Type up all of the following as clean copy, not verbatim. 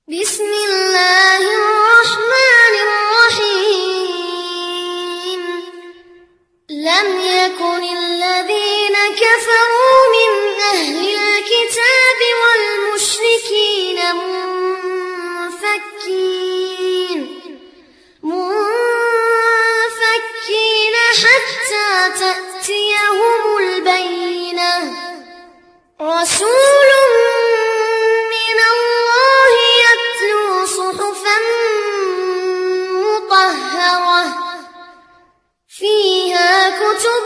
بسم الله الرحمن الرحيم. لم يكن الذين كفروا من أهل الكتاب والمشركين منفكين حتى تأتيهم البينة. رسول من الله يتلو صحفا مطهرة فيها كتب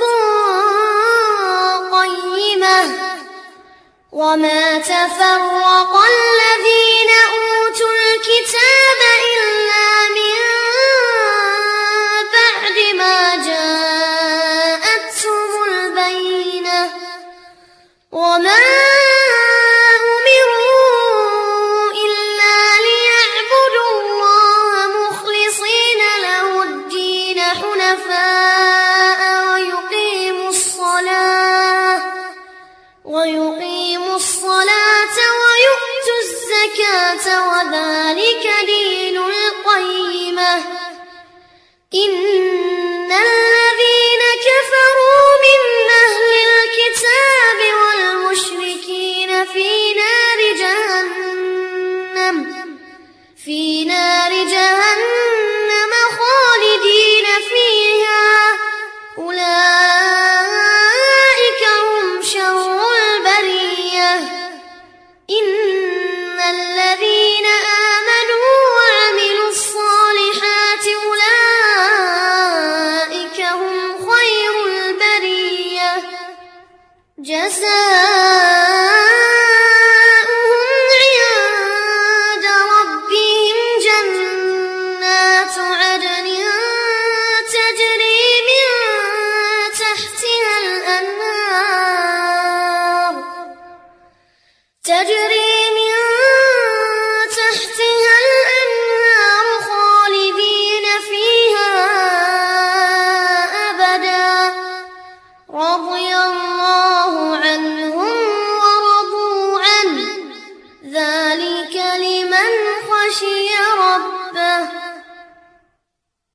قيمة. وما تفرق الذين أوتوا الكتاب إلا من بعد ما جاءتهم البينة. وما أمروا إلا ليعبدوا الله مخلصين له الدين حنفاء ويقيموا الصلاة ويؤتوا الزكاة وذلك دين القيمة. إن الذين كفروا من أهل الكتاب والمشركين في نار جهنم خالدين فيها. أولئك هم شر البرية. إن الذين آمنوا وعملوا الصالحات أولئك هم خير البرية. جزاؤهم عند ربهم جنات عدن تجري من تحتها الأنهار